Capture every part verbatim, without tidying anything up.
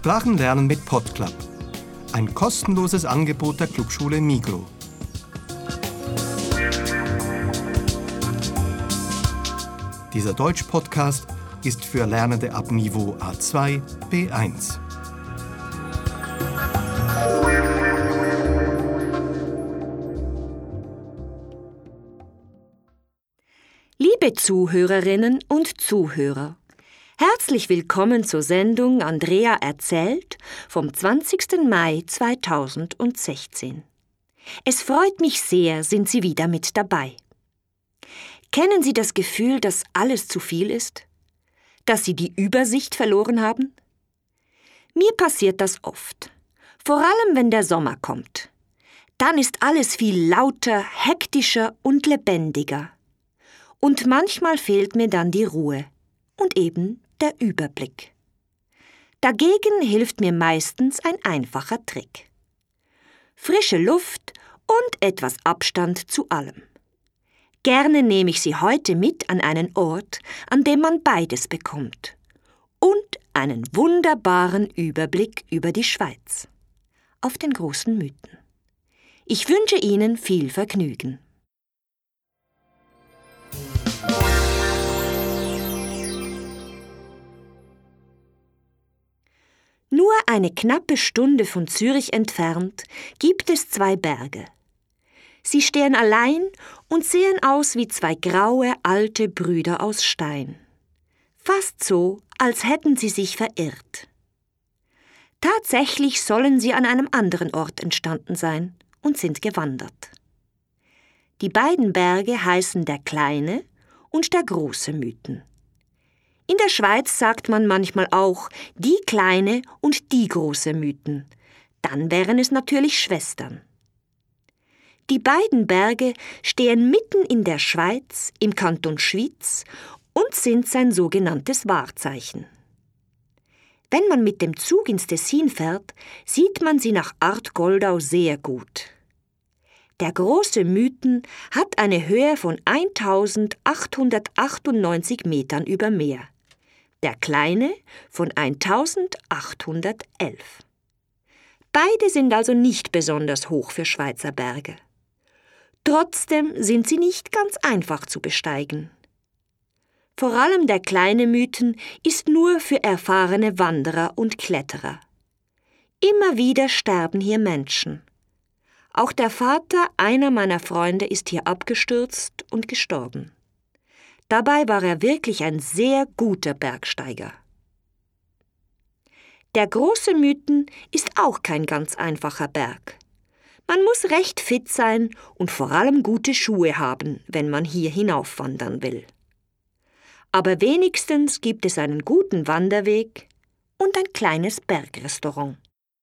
Sprachenlernen mit PodClub. Ein kostenloses Angebot der Clubschule Migros. Dieser Deutsch-Podcast ist für Lernende ab Niveau A zwei, B eins. Liebe Zuhörerinnen und Zuhörer, herzlich willkommen zur Sendung Andrea erzählt vom zwanzigsten Mai zweitausendsechzehn. Es freut mich sehr, sind Sie wieder mit dabei. Kennen Sie das Gefühl, dass alles zu viel ist? Dass Sie die Übersicht verloren haben? Mir passiert das oft, vor allem wenn der Sommer kommt. Dann ist alles viel lauter, hektischer und lebendiger. Und manchmal fehlt mir dann die Ruhe und eben der Überblick. Dagegen hilft mir meistens ein einfacher Trick. Frische Luft und etwas Abstand zu allem. Gerne nehme ich Sie heute mit an einen Ort, an dem man beides bekommt. Und einen wunderbaren Überblick über die Schweiz. Auf den großen Mythen. Ich wünsche Ihnen viel Vergnügen. Nur eine knappe Stunde von Zürich entfernt gibt es zwei Berge. Sie stehen allein und sehen aus wie zwei graue alte Brüder aus Stein. Fast so, als hätten sie sich verirrt. Tatsächlich sollen sie an einem anderen Ort entstanden sein und sind gewandert. Die beiden Berge heißen der kleine und der große Mythen. In der Schweiz sagt man manchmal auch die kleine und die große Mythen. Dann wären es natürlich Schwestern. Die beiden Berge stehen mitten in der Schweiz, im Kanton Schwyz, und sind sein sogenanntes Wahrzeichen. Wenn man mit dem Zug ins Tessin fährt, sieht man sie nach Art Goldau sehr gut. Der große Mythen hat eine Höhe von eintausendachthundertachtundneunzig Metern über Meer, der kleine von eintausendachthundertelf. Beide sind also nicht besonders hoch für Schweizer Berge. Trotzdem sind sie nicht ganz einfach zu besteigen. Vor allem der kleine Mythen ist nur für erfahrene Wanderer und Kletterer. Immer wieder sterben hier Menschen. Auch der Vater einer meiner Freunde ist hier abgestürzt und gestorben. Dabei war er wirklich ein sehr guter Bergsteiger. Der große Mythen ist auch kein ganz einfacher Berg. Man muss recht fit sein und vor allem gute Schuhe haben, wenn man hier hinaufwandern will. Aber wenigstens gibt es einen guten Wanderweg und ein kleines Bergrestaurant.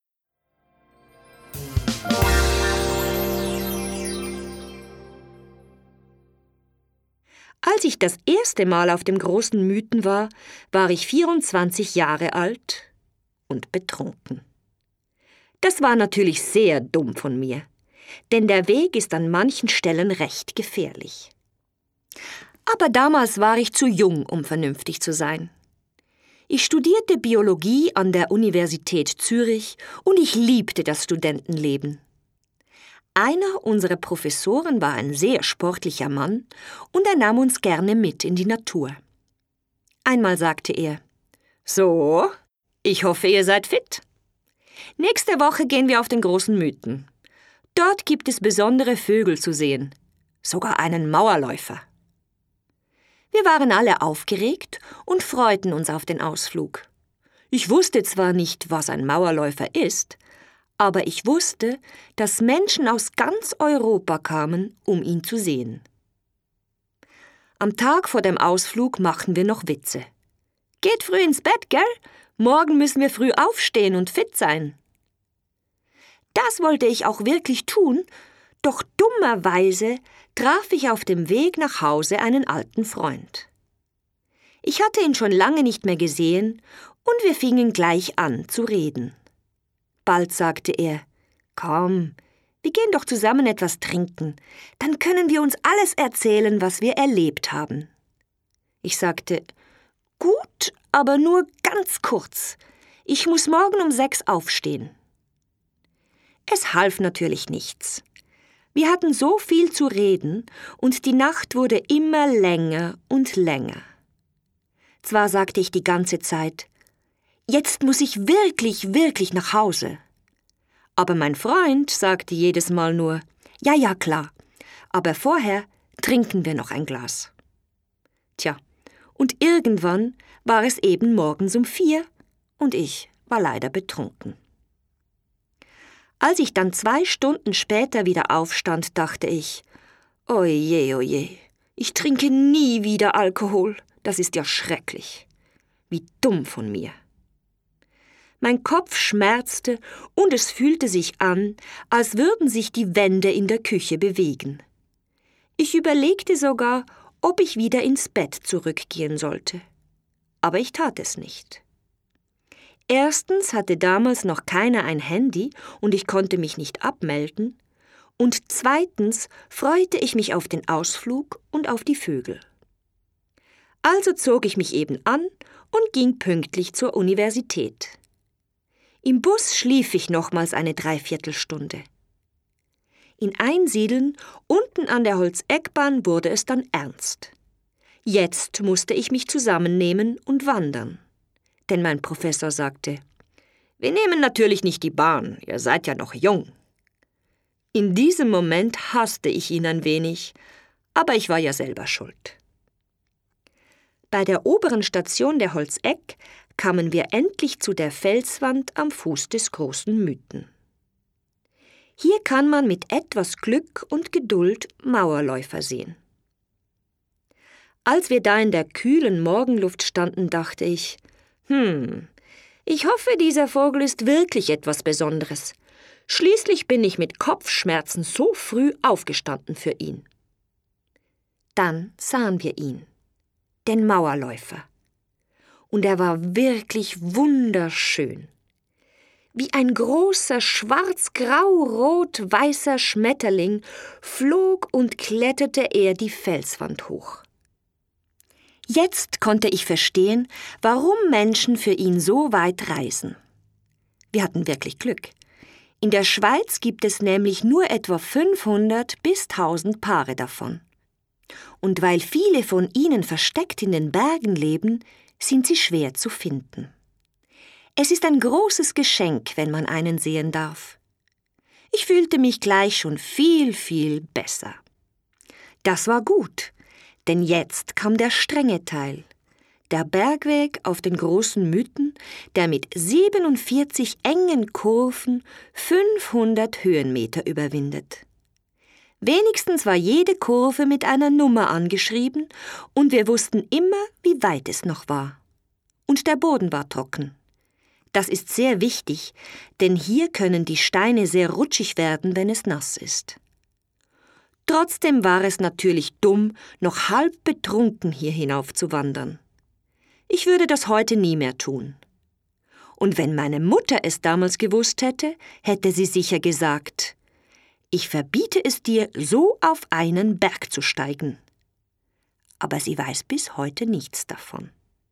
Als ich das erste Mal auf dem großen Mythen war, war ich vierundzwanzig Jahre alt und betrunken. Das war natürlich sehr dumm von mir, denn der Weg ist an manchen Stellen recht gefährlich. Aber damals war ich zu jung, um vernünftig zu sein. Ich studierte Biologie an der Universität Zürich und ich liebte das Studentenleben. Einer unserer Professoren war ein sehr sportlicher Mann und er nahm uns gerne mit in die Natur. Einmal sagte er: »So, ich hoffe, ihr seid fit. Nächste Woche gehen wir auf den großen Mythen. Dort gibt es besondere Vögel zu sehen, sogar einen Mauerläufer.« Wir waren alle aufgeregt und freuten uns auf den Ausflug. Ich wusste zwar nicht, was ein Mauerläufer ist, aber ich wusste, dass Menschen aus ganz Europa kamen, um ihn zu sehen. Am Tag vor dem Ausflug machten wir noch Witze. »Geht früh ins Bett, gell? Morgen müssen wir früh aufstehen und fit sein.« Das wollte ich auch wirklich tun, doch dummerweise traf ich auf dem Weg nach Hause einen alten Freund. Ich hatte ihn schon lange nicht mehr gesehen und wir fingen gleich an zu reden. Bald sagte er: »Komm, wir gehen doch zusammen etwas trinken, dann können wir uns alles erzählen, was wir erlebt haben.« Ich sagte: »Gut, aber nur ganz kurz. Ich muss morgen um sechs aufstehen. Es half natürlich nichts. Wir hatten so viel zu reden und die Nacht wurde immer länger und länger. Zwar sagte ich die ganze Zeit, jetzt muss ich wirklich, wirklich nach Hause. Aber mein Freund sagte jedes Mal nur, ja, ja, klar, aber vorher trinken wir noch ein Glas. Tja, und irgendwann war es eben morgens um vier und ich war leider betrunken. Als ich dann zwei Stunden später wieder aufstand, dachte ich, oje, oje, ich trinke nie wieder Alkohol, das ist ja schrecklich. Wie dumm von mir. Mein Kopf schmerzte und es fühlte sich an, als würden sich die Wände in der Küche bewegen. Ich überlegte sogar, ob ich wieder ins Bett zurückgehen sollte. Aber ich tat es nicht. Erstens hatte damals noch keiner ein Handy und ich konnte mich nicht abmelden. Und zweitens freute ich mich auf den Ausflug und auf die Vögel. Also zog ich mich eben an und ging pünktlich zur Universität. Im Bus schlief ich nochmals eine Dreiviertelstunde. In Einsiedeln, unten an der Holzeckbahn, wurde es dann ernst. Jetzt musste ich mich zusammennehmen und wandern. Denn mein Professor sagte, wir nehmen natürlich nicht die Bahn, ihr seid ja noch jung. In diesem Moment hasste ich ihn ein wenig, aber ich war ja selber schuld. Bei der oberen Station der Holzeck kamen wir endlich zu der Felswand am Fuß des großen Mythen. Hier kann man mit etwas Glück und Geduld Mauerläufer sehen. Als wir da in der kühlen Morgenluft standen, dachte ich, hm, ich hoffe, dieser Vogel ist wirklich etwas Besonderes. Schließlich bin ich mit Kopfschmerzen so früh aufgestanden für ihn. Dann sahen wir ihn, den Mauerläufer. Und er war wirklich wunderschön. Wie ein großer, schwarz-grau-rot-weißer Schmetterling flog und kletterte er die Felswand hoch. Jetzt konnte ich verstehen, warum Menschen für ihn so weit reisen. Wir hatten wirklich Glück. In der Schweiz gibt es nämlich nur etwa fünfhundert bis tausend Paare davon. Und weil viele von ihnen versteckt in den Bergen leben, sind sie schwer zu finden. Es ist ein großes Geschenk, wenn man einen sehen darf. Ich fühlte mich gleich schon viel, viel besser. Das war gut. Denn jetzt kam der strenge Teil, der Bergweg auf den großen Mythen, der mit siebenundvierzig engen Kurven fünfhundert Höhenmeter überwindet. Wenigstens war jede Kurve mit einer Nummer angeschrieben und wir wussten immer, wie weit es noch war. Und der Boden war trocken. Das ist sehr wichtig, denn hier können die Steine sehr rutschig werden, wenn es nass ist. Trotzdem war es natürlich dumm, noch halb betrunken hier hinauf zu wandern. Ich würde das heute nie mehr tun. Und wenn meine Mutter es damals gewusst hätte, hätte sie sicher gesagt, ich verbiete es dir, so auf einen Berg zu steigen. Aber sie weiß bis heute nichts davon.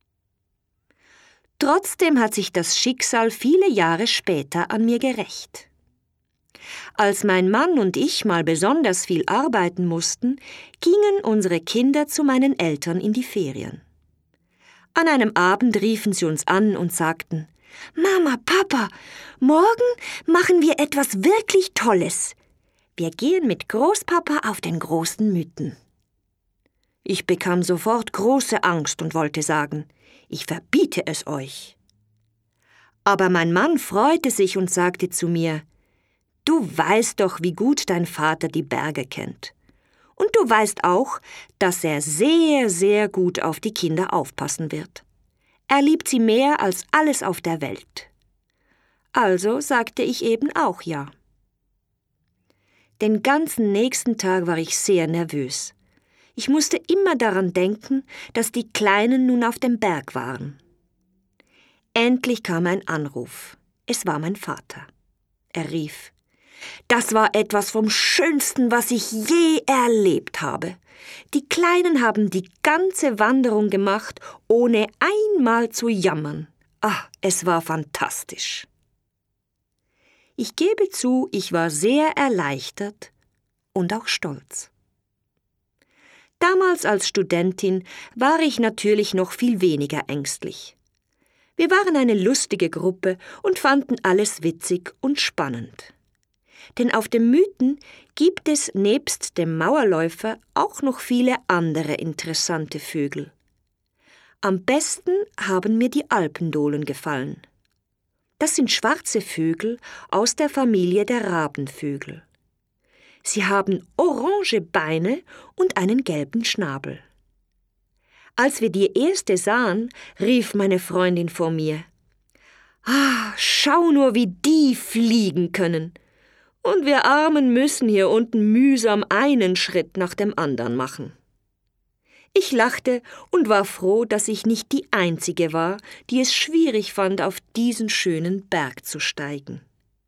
Trotzdem hat sich das Schicksal viele Jahre später an mir gerächt. Als mein Mann und ich mal besonders viel arbeiten mussten, gingen unsere Kinder zu meinen Eltern in die Ferien. An einem Abend riefen sie uns an und sagten, »Mama, Papa, morgen machen wir etwas wirklich Tolles. Wir gehen mit Großpapa auf den großen Mythen.« Ich bekam sofort große Angst und wollte sagen, »Ich verbiete es euch.« Aber mein Mann freute sich und sagte zu mir, »Du weißt doch, wie gut dein Vater die Berge kennt. Und du weißt auch, dass er sehr, sehr gut auf die Kinder aufpassen wird. Er liebt sie mehr als alles auf der Welt.« Also sagte ich eben auch ja. Den ganzen nächsten Tag war ich sehr nervös. Ich musste immer daran denken, dass die Kleinen nun auf dem Berg waren. Endlich kam ein Anruf. Es war mein Vater. Er rief, »Das war etwas vom Schönsten, was ich je erlebt habe. Die Kleinen haben die ganze Wanderung gemacht, ohne einmal zu jammern. Ah, es war fantastisch. Ich gebe zu, ich war sehr erleichtert und auch stolz. Damals als Studentin war ich natürlich noch viel weniger ängstlich. Wir waren eine lustige Gruppe und fanden alles witzig und spannend. Denn auf dem Mythen gibt es nebst dem Mauerläufer auch noch viele andere interessante Vögel. Am besten haben mir die Alpendohlen gefallen. Das sind schwarze Vögel aus der Familie der Rabenvögel. Sie haben orange Beine und einen gelben Schnabel. Als wir die erste sahen, rief meine Freundin vor mir: »Ah, schau nur, wie die fliegen können! Und wir Armen müssen hier unten mühsam einen Schritt nach dem anderen machen.« Ich lachte und war froh, dass ich nicht die Einzige war, die es schwierig fand, auf diesen schönen Berg zu steigen.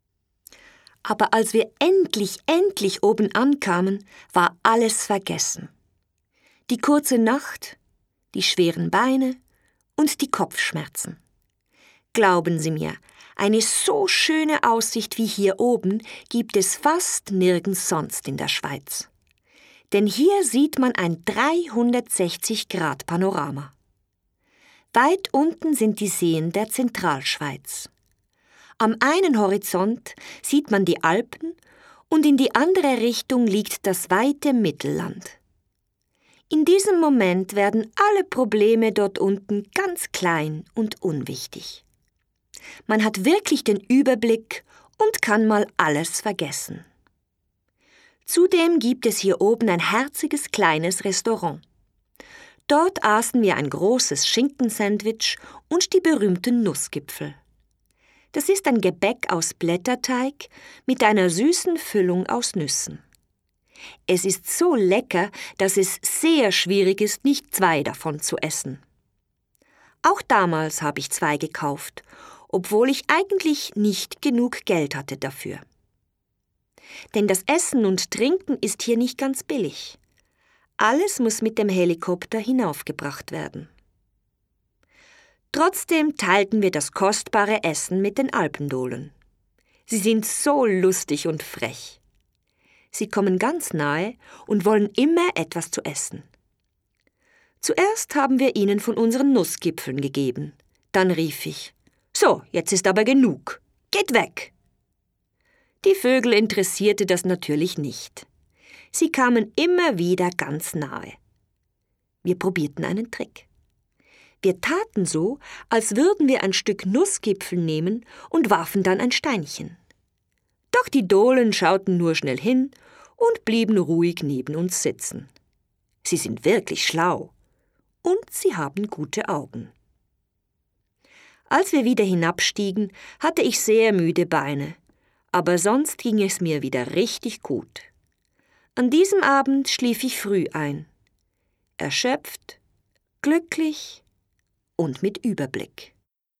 Aber als wir endlich, endlich oben ankamen, war alles vergessen. Die kurze Nacht, die schweren Beine und die Kopfschmerzen. Glauben Sie mir, eine so schöne Aussicht wie hier oben gibt es fast nirgends sonst in der Schweiz. Denn hier sieht man ein dreihundertsechzig Grad Panorama. Weit unten sind die Seen der Zentralschweiz. Am einen Horizont sieht man die Alpen und in die andere Richtung liegt das weite Mittelland. In diesem Moment werden alle Probleme dort unten ganz klein und unwichtig. Man hat wirklich den Überblick und kann mal alles vergessen. Zudem gibt es hier oben ein herziges kleines Restaurant. Dort aßen wir ein großes Schinkensandwich und die berühmten Nussgipfel. Das ist ein Gebäck aus Blätterteig mit einer süßen Füllung aus Nüssen. Es ist so lecker, dass es sehr schwierig ist, nicht zwei davon zu essen. Auch damals habe ich zwei gekauft, obwohl ich eigentlich nicht genug Geld hatte dafür. Denn das Essen und Trinken ist hier nicht ganz billig. Alles muss mit dem Helikopter hinaufgebracht werden. Trotzdem teilten wir das kostbare Essen mit den Alpendohlen. Sie sind so lustig und frech. Sie kommen ganz nahe und wollen immer etwas zu essen. Zuerst haben wir ihnen von unseren Nussgipfeln gegeben. Dann rief ich: »So, jetzt ist aber genug. Geht weg!« Die Vögel interessierte das natürlich nicht. Sie kamen immer wieder ganz nahe. Wir probierten einen Trick. Wir taten so, als würden wir ein Stück Nussgipfel nehmen und warfen dann ein Steinchen. Doch die Dohlen schauten nur schnell hin und blieben ruhig neben uns sitzen. Sie sind wirklich schlau und sie haben gute Augen. Als wir wieder hinabstiegen, hatte ich sehr müde Beine, aber sonst ging es mir wieder richtig gut. An diesem Abend schlief ich früh ein, erschöpft, glücklich und mit Überblick.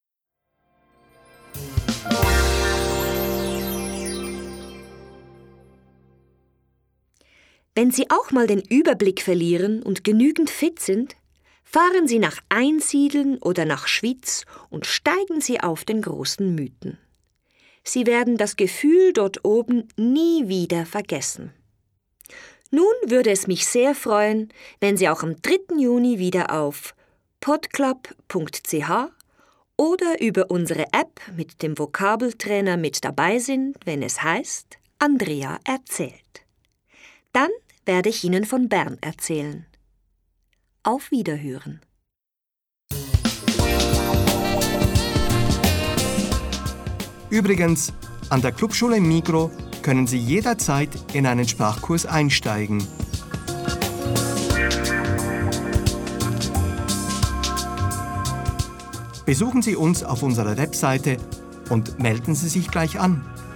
Wenn Sie auch mal den Überblick verlieren und genügend fit sind, fahren Sie nach Einsiedeln oder nach Schwyz und steigen Sie auf den großen Mythen. Sie werden das Gefühl dort oben nie wieder vergessen. Nun würde es mich sehr freuen, wenn Sie auch am dritten Juni wieder auf podclub punkt c h oder über unsere App mit dem Vokabeltrainer mit dabei sind, wenn es heißt Andrea erzählt. Dann werde ich Ihnen von Bern erzählen. Auf Wiederhören. Übrigens, an der Clubschule Migros können Sie jederzeit in einen Sprachkurs einsteigen. Besuchen Sie uns auf unserer Webseite und melden Sie sich gleich an.